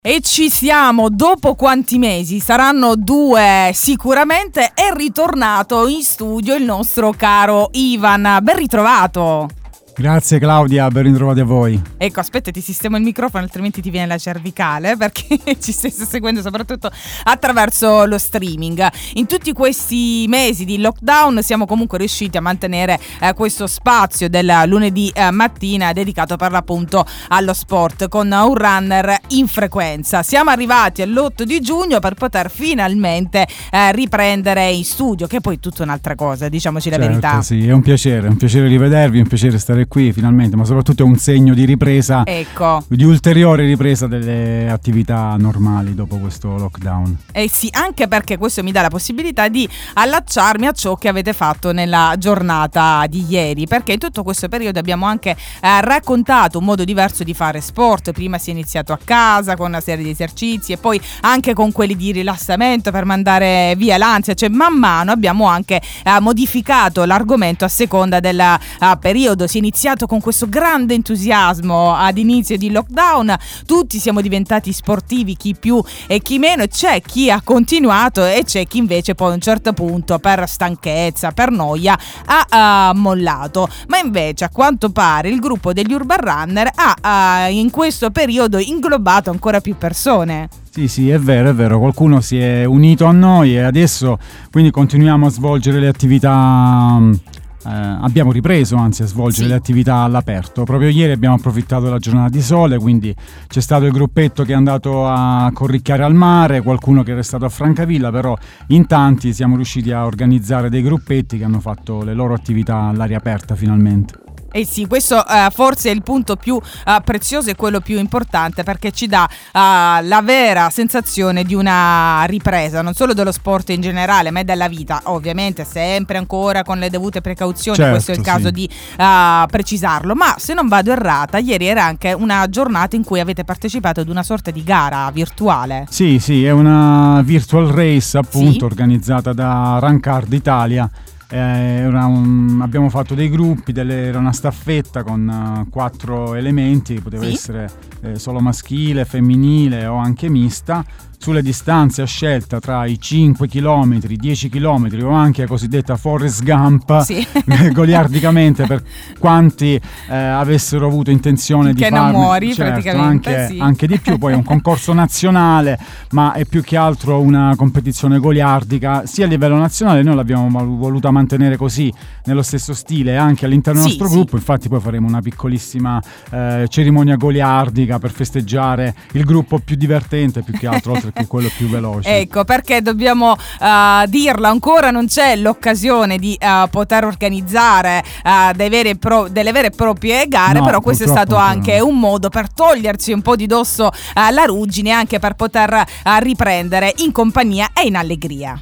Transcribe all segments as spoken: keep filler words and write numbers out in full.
E ci siamo, dopo quanti mesi? Saranno due sicuramente. È ritornato in studio il nostro caro Ivan, ben ritrovato. Grazie Claudia, ben ritrovati a voi. Ecco, aspetta, ti sistemo il microfono, altrimenti ti viene la cervicale, perché ci stai seguendo soprattutto attraverso lo streaming. In tutti questi mesi di lockdown siamo comunque riusciti a mantenere eh, questo spazio del lunedì eh, mattina dedicato per l'appunto allo sport, con un runner in frequenza. Siamo arrivati all'otto di giugno per poter finalmente eh, riprendere in studio, che è poi tutta un'altra cosa, diciamoci la certo, verità. Sì, è un piacere, è un piacere rivedervi, è un piacere stare qui finalmente, ma soprattutto è un segno di ripresa, ecco, di ulteriore ripresa delle attività normali dopo questo lockdown. Eh sì, anche perché questo mi dà la possibilità di allacciarmi a ciò che avete fatto nella giornata di ieri, perché in tutto questo periodo abbiamo anche eh, raccontato un modo diverso di fare sport. Prima si è iniziato a casa con una serie di esercizi e poi anche con quelli di rilassamento per mandare via l'ansia, cioè man mano abbiamo anche eh, modificato l'argomento a seconda del uh, periodo. Si è iniziato con questo grande entusiasmo ad inizio di lockdown, tutti siamo diventati sportivi, chi più e chi meno, c'è chi ha continuato e c'è chi invece poi a un certo punto per stanchezza, per noia ha uh, mollato, ma invece a quanto pare il gruppo degli Urban Runner ha uh, in questo periodo inglobato ancora più persone. Sì, sì, è vero, è vero, qualcuno si è unito a noi e adesso quindi continuiamo a svolgere le attività. Eh, abbiamo ripreso anzi a svolgere sì. le attività all'aperto. Proprio ieri abbiamo approfittato della giornata di sole, quindi c'è stato il gruppetto che è andato a corricchiare al mare, qualcuno che è restato a Francavilla, però in tanti siamo riusciti a organizzare dei gruppetti che hanno fatto le loro attività all'aria aperta finalmente. Eh sì, questo uh, forse è il punto più uh, prezioso e quello più importante, perché ci dà uh, la vera sensazione di una ripresa, non solo dello sport in generale, ma della vita, ovviamente sempre ancora con le dovute precauzioni, certo, questo è il caso sì. di uh, precisarlo. Ma se non vado errata, ieri era anche una giornata in cui avete partecipato ad una sorta di gara virtuale. Sì, sì, è una virtual race appunto sì. organizzata da Rancard Italia. Eh, era un, abbiamo fatto dei gruppi, delle, era una staffetta con uh, quattro elementi, poteva sì. essere eh, solo maschile, femminile o anche mista, sulle distanze a scelta tra i cinque chilometri, dieci chilometri o anche la cosiddetta Forrest Gump, sì. goliardicamente per quanti eh, avessero avuto intenzione che di non farne, muori certo, praticamente anche, sì. anche di più. Poi è un concorso nazionale, ma è più che altro una competizione goliardica sia a livello nazionale. Noi l'abbiamo voluta mantenere così, nello stesso stile anche all'interno del sì, nostro gruppo. Sì. Infatti poi faremo una piccolissima eh, cerimonia goliardica per festeggiare il gruppo più divertente, più che altro, oltre che quello più veloce. Ecco, perché dobbiamo uh, dirlo, ancora non c'è l'occasione di uh, poter organizzare uh, dei veri pro- delle vere e proprie gare, no, però questo è stato anche no. un modo per togliersi un po' di dosso uh, la ruggine, anche per poter uh, riprendere in compagnia e in allegria.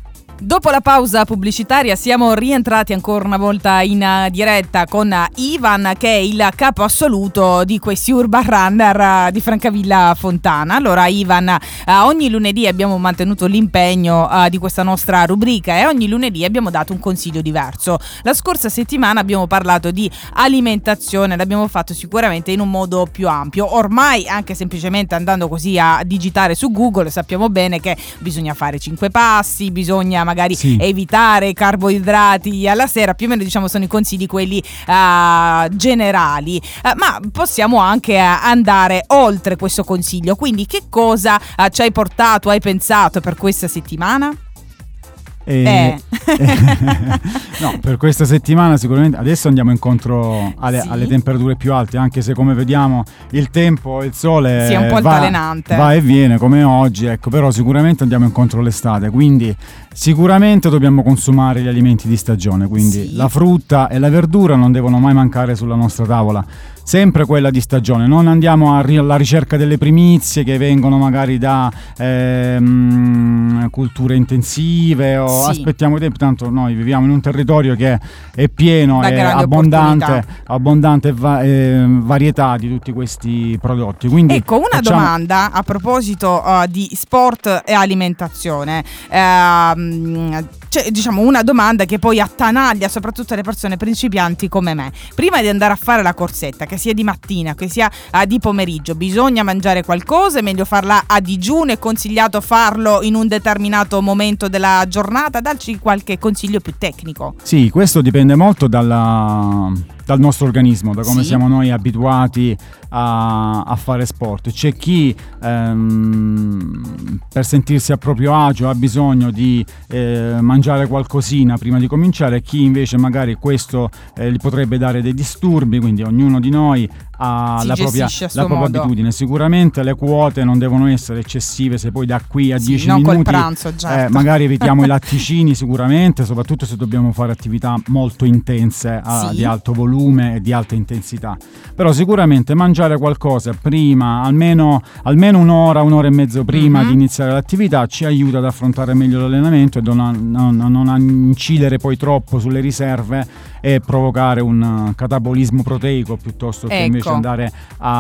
Dopo la pausa pubblicitaria siamo rientrati ancora una volta in uh, diretta con uh, Ivan, che è il capo assoluto di questi Urban Runner uh, di Francavilla Fontana. Allora Ivan, uh, ogni lunedì abbiamo mantenuto l'impegno uh, di questa nostra rubrica e ogni lunedì abbiamo dato un consiglio diverso. La scorsa settimana abbiamo parlato di alimentazione, l'abbiamo fatto sicuramente in un modo più ampio. Ormai anche semplicemente andando così a digitare su Google sappiamo bene che bisogna fare cinque passi, bisogna magari sì. evitare i carboidrati alla sera, più o meno diciamo sono i consigli quelli uh, generali, uh, ma possiamo anche uh, andare oltre questo consiglio. Quindi che cosa uh, ci hai portato, hai pensato per questa settimana? E, eh. no, per questa settimana sicuramente adesso andiamo incontro alle, sì. alle temperature più alte, anche se come vediamo il tempo, il sole sì, è un po' va, altalenante, va e viene come oggi, ecco, però sicuramente andiamo incontro all'estate, quindi sicuramente dobbiamo consumare gli alimenti di stagione, quindi sì. la frutta e la verdura non devono mai mancare sulla nostra tavola, sempre quella di stagione. Non andiamo a ri- alla ricerca delle primizie che vengono magari da ehm, culture intensive o sì. aspettiamo tempo, tanto noi viviamo in un territorio che è pieno e abbondante, abbondante va- eh, varietà di tutti questi prodotti. Quindi ecco, una facciamo... domanda a proposito uh, di sport e alimentazione. Uh, c'è, diciamo, una domanda che poi attanaglia soprattutto le persone principianti come me. Prima di andare a fare la corsetta, che sia di mattina, che sia uh, di pomeriggio, bisogna mangiare qualcosa? È meglio farla a digiuno? È consigliato farlo in un determinato momento della giornata? Darci qualche consiglio più tecnico. Sì, questo dipende molto dalla, dal nostro organismo, da come sì. siamo noi abituati a, a fare sport. C'è chi ehm, per sentirsi a proprio agio ha bisogno di eh, mangiare qualcosina prima di cominciare, chi invece magari questo eh, gli potrebbe dare dei disturbi, quindi ognuno di noi ha la propria, la propria abitudine. Sicuramente le quote non devono essere eccessive, se poi da qui a sì, dieci non minuti col pranzo, certo. eh, magari evitiamo i latticini sicuramente, soprattutto se dobbiamo fare attività molto intense a, sì. di alto volume e di alta intensità. Però sicuramente mangiare qualcosa prima, almeno, almeno un'ora, un'ora e mezzo prima mm-hmm. di iniziare l'attività, ci aiuta ad affrontare meglio l'allenamento e non, non, non incidere poi troppo sulle riserve e provocare un catabolismo proteico piuttosto che ecco. invece andare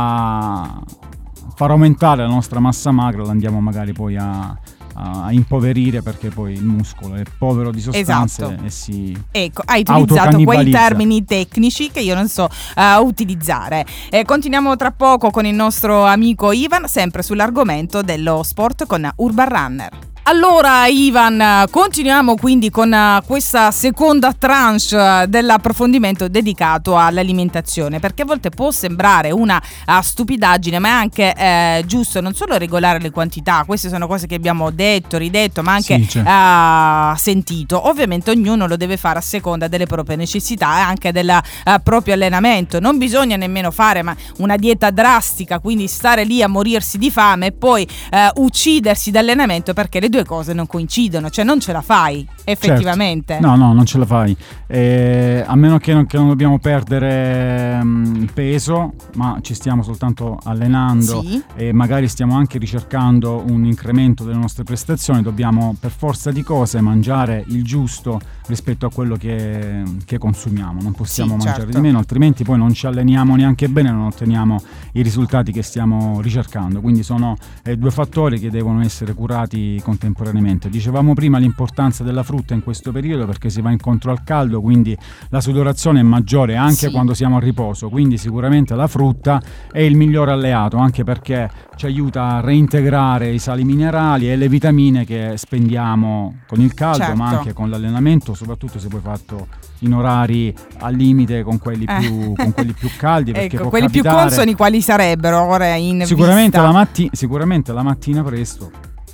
a far aumentare la nostra massa magra, la andiamo magari poi a, a impoverire, perché poi il muscolo è povero di sostanze esatto. e si ecco, hai utilizzato quei termini tecnici che io non so uh, utilizzare. Eh, continuiamo tra poco con il nostro amico Ivan, sempre sull'argomento dello sport con Urban Runner. Allora Ivan, continuiamo quindi con uh, questa seconda tranche uh, dell'approfondimento dedicato all'alimentazione, perché a volte può sembrare una uh, stupidaggine, ma è anche eh, giusto non solo regolare le quantità. Queste sono cose che abbiamo detto, ridetto, ma anche sì, certo. uh, sentito. Ovviamente ognuno lo deve fare a seconda delle proprie necessità e anche del uh, proprio allenamento. Non bisogna nemmeno fare ma una dieta drastica, quindi stare lì a morirsi di fame e poi uh, uccidersi d'allenamento, perché le due cose non coincidono, cioè non ce la fai effettivamente. Certo. No, no, non ce la fai, eh, a meno che non, che non dobbiamo perdere um, peso, ma ci stiamo soltanto allenando sì. e magari stiamo anche ricercando un incremento delle nostre prestazioni, dobbiamo per forza di cose mangiare il giusto rispetto a quello che, che consumiamo, non possiamo sì, mangiare certo. di meno, altrimenti poi non ci alleniamo neanche bene, non otteniamo i risultati che stiamo ricercando. Quindi sono eh, due fattori che devono essere curati contemporaneamente. Dicevamo prima l'importanza della frutta in questo periodo, perché si va incontro al caldo, quindi la sudorazione è maggiore anche sì. quando siamo a riposo, quindi sicuramente la frutta è il migliore alleato, anche perché ci aiuta a reintegrare i sali minerali e le vitamine che spendiamo con il caldo, certo. ma anche con l'allenamento, soprattutto se poi fatto in orari al limite con quelli più, con quelli più caldi, perché ecco, può quelli capitare, più consoni quali sarebbero ora in sicuramente vista? la, matti- sicuramente la mattina presto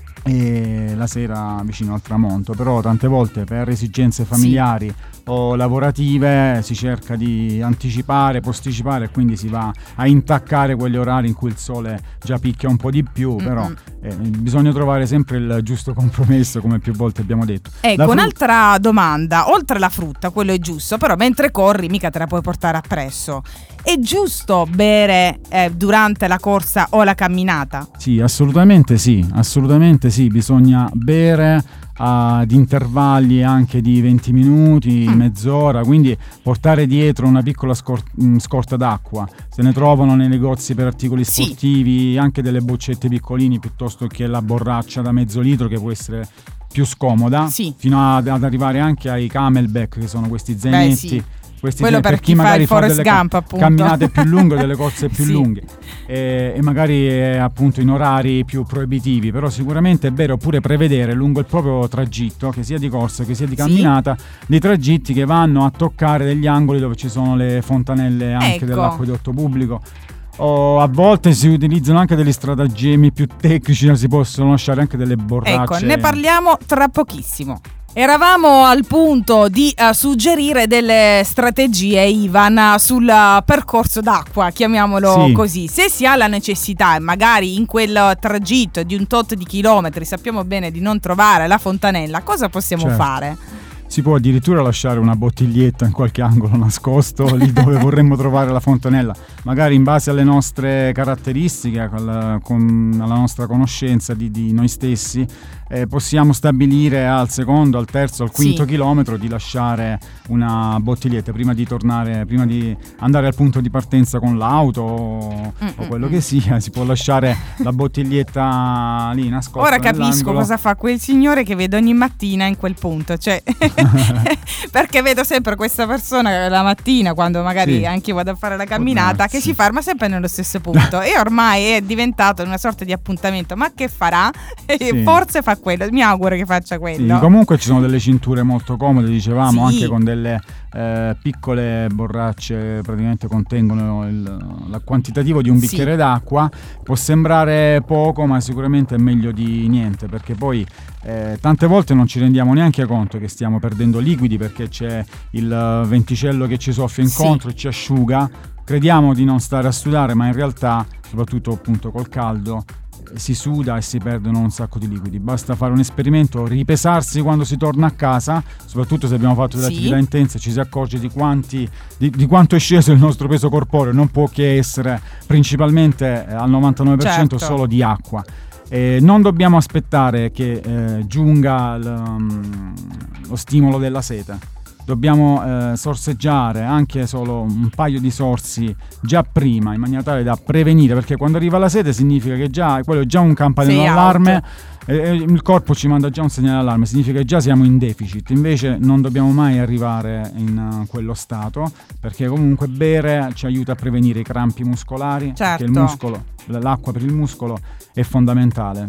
e la sera vicino al tramonto, però tante volte per esigenze familiari sì. o lavorative si cerca di anticipare, posticipare, e quindi si va a intaccare quegli orari in cui il sole già picchia un po' di più. Mm-hmm. Però eh, bisogna trovare sempre il giusto compromesso, come più volte abbiamo detto. Ecco, frutta... un'altra domanda: oltre la frutta, quello è giusto, però mentre corri mica te la puoi portare appresso. È giusto bere eh, durante la corsa o la camminata? Sì, assolutamente sì, assolutamente sì, bisogna bere ad intervalli anche di venti minuti, mm. mezz'ora, quindi portare dietro una piccola scor- scorta d'acqua. Se ne trovano nei negozi per articoli sportivi sì. anche delle boccette piccolini, piuttosto che la borraccia da mezzo litro, che può essere più scomoda, sì. fino ad, ad arrivare anche ai Camelback, che sono questi zainetti. Beh, sì. Questi quello per, per chi, chi magari fa, fa delle Gump, appunto. camminate più lunghe, delle corse più sì. lunghe e, e magari eh, appunto in orari più proibitivi, però sicuramente è vero pure prevedere lungo il proprio tragitto, che sia di corsa che sia di camminata, sì. dei tragitti che vanno a toccare degli angoli dove ci sono le fontanelle anche ecco. dell'acquedotto pubblico. O a volte si utilizzano anche degli stratagemmi più tecnici, si possono lasciare anche delle borracce. Ecco, ne parliamo tra pochissimo. Eravamo al punto di uh, suggerire delle strategie, Ivan, sul uh, percorso d'acqua, chiamiamolo sì. così. Se si ha la necessità e magari in quel tragitto di un tot di chilometri sappiamo bene di non trovare la fontanella, cosa possiamo certo. fare? Si può addirittura lasciare una bottiglietta in qualche angolo nascosto lì dove vorremmo trovare la fontanella. magari in base alle nostre caratteristiche, con, con alla nostra conoscenza di, di noi stessi, eh, possiamo stabilire al secondo, al terzo, al quinto sì. chilometro di lasciare una bottiglietta prima di tornare, prima di andare al punto di partenza con l'auto o, o quello che sia. Si può lasciare la bottiglietta lì nascosta. Ora capisco nell'angolo. Cosa fa quel signore che vedo ogni mattina in quel punto, cioè perché vedo sempre questa persona la mattina, quando magari sì. anche io vado a fare la camminata, che si ferma sempre nello stesso punto e ormai è diventato una sorta di appuntamento. Ma che farà? Sì. Forse fa quello, mi auguro che faccia quello. Sì, comunque ci sono delle cinture molto comode, dicevamo, sì. anche con delle eh, piccole borracce, praticamente contengono il, il quantitativo di un bicchiere sì. d'acqua. Può sembrare poco, ma sicuramente è meglio di niente, perché poi eh, tante volte non ci rendiamo neanche conto che stiamo perdendo liquidi, perché c'è il venticello che ci soffia incontro sì. e ci asciuga. Crediamo di non stare a sudare, ma in realtà, soprattutto appunto col caldo, si suda e si perdono un sacco di liquidi. Basta fare un esperimento, ripesarsi quando si torna a casa, soprattutto se abbiamo fatto delle sì. attività intense, ci si accorge di quanti di, di quanto è sceso il nostro peso corporeo. Non può che essere principalmente al novantanove per cento certo. solo di acqua. Eh, non dobbiamo aspettare che eh, giunga l, um, lo stimolo della sete. Dobbiamo eh, sorseggiare anche solo un paio di sorsi già prima, in maniera tale da prevenire, perché quando arriva la sete significa che già quello è già un campanello d'allarme, e, e il corpo ci manda già un segnale d'allarme, significa che già siamo in deficit. Invece non dobbiamo mai arrivare in uh, quello stato, perché comunque bere ci aiuta a prevenire i crampi muscolari, certo. perché il muscolo, l'acqua per il muscolo è fondamentale.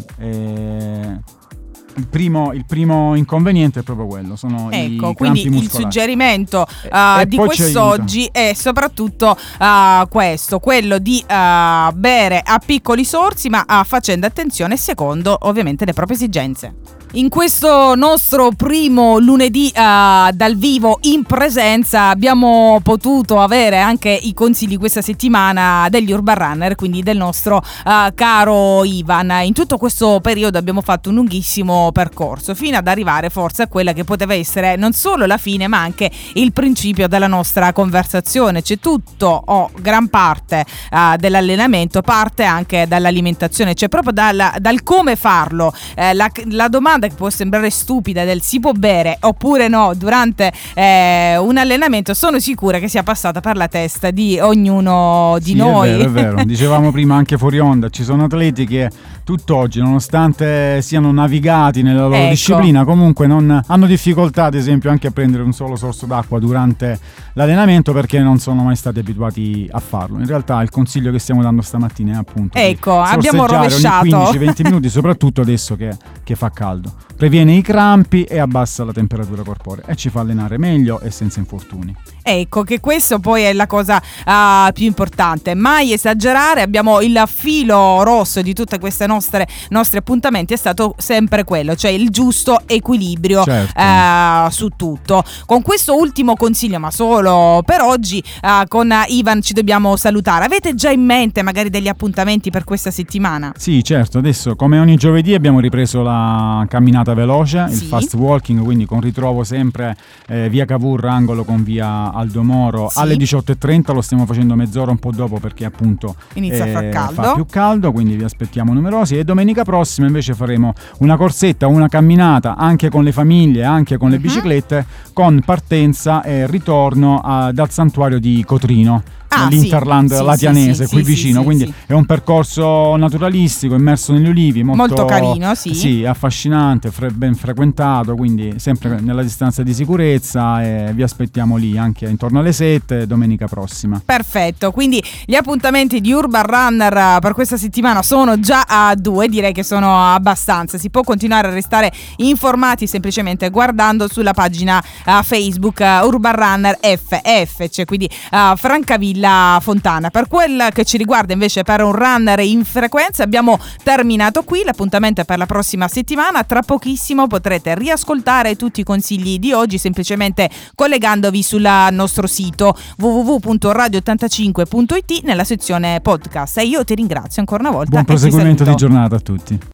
E Il primo, il primo inconveniente è proprio quello, sono ecco, i quindi crampi muscolari. Il suggerimento uh, di quest'oggi è soprattutto uh, questo, quello di uh, bere a piccoli sorsi, ma uh, facendo attenzione secondo ovviamente le proprie esigenze. In questo nostro primo lunedì uh, dal vivo in presenza abbiamo potuto avere anche i consigli questa settimana degli Urban Runner, quindi del nostro uh, caro Ivan. In tutto questo periodo abbiamo fatto un lunghissimo percorso fino ad arrivare forse a quella che poteva essere non solo la fine ma anche il principio della nostra conversazione. C'è tutto o gran parte uh, dell'allenamento parte anche dall'alimentazione, cioè proprio dal, dal come farlo. Eh, la, la domanda che può sembrare stupida del si può bere oppure no durante eh, un allenamento, sono sicura che sia passata per la testa di ognuno di sì, noi. È vero, è vero. Dicevamo prima anche fuori onda, ci sono atleti che tutt'oggi, nonostante siano navigati nella loro ecco. disciplina, comunque non hanno difficoltà ad esempio anche a prendere un solo sorso d'acqua durante l'allenamento, perché non sono mai stati abituati a farlo. In realtà il consiglio che stiamo dando stamattina è appunto ecco, abbiamo rovesciato ogni quindici venti minuti, soprattutto adesso che, che fa caldo. Previene i crampi e abbassa la temperatura corporea e ci fa allenare meglio e senza infortuni. Ecco che questo poi è la cosa uh, più importante, mai esagerare. Abbiamo il filo rosso di tutte queste nostre nostri appuntamenti è stato sempre quello, cioè il giusto equilibrio certo. uh, su tutto. Con questo ultimo consiglio, ma solo per oggi, uh, con Ivan ci dobbiamo salutare. Avete già in mente magari degli appuntamenti per questa settimana? Sì, certo. Adesso come ogni giovedì abbiamo ripreso la camminata veloce, sì. il fast walking, quindi con ritrovo sempre eh, via Cavour angolo con via Aldo Moro sì. alle diciotto e trenta. Lo stiamo facendo mezz'ora un po' dopo perché appunto inizia eh, a far caldo, fa più caldo, quindi vi aspettiamo numerosi. E domenica prossima invece faremo una corsetta, una camminata anche con le famiglie, anche con le uh-huh. biciclette, con partenza e ritorno a, dal santuario di Cotrino. Ah, l'Interland sì, latianese sì, qui sì, vicino, sì, quindi sì. è un percorso naturalistico immerso negli ulivi, molto, molto carino, sì. sì, affascinante, fre- ben frequentato, quindi sempre nella distanza di sicurezza, e vi aspettiamo lì anche intorno alle sette domenica prossima. Perfetto, quindi gli appuntamenti di Urban Runner per questa settimana sono già a due, direi che sono abbastanza. Si può continuare a restare informati semplicemente guardando sulla pagina uh, Facebook uh, Urban Runner F F, cioè quindi uh, Francavilla Fontana. Per quel che ci riguarda invece, per un runner in frequenza abbiamo terminato qui. L'appuntamento è per la prossima settimana. Tra pochissimo potrete riascoltare tutti i consigli di oggi semplicemente collegandovi sul nostro sito w w w punto radio ottantacinque punto i t nella sezione podcast. E io ti ringrazio ancora una volta. Buon proseguimento di giornata a tutti.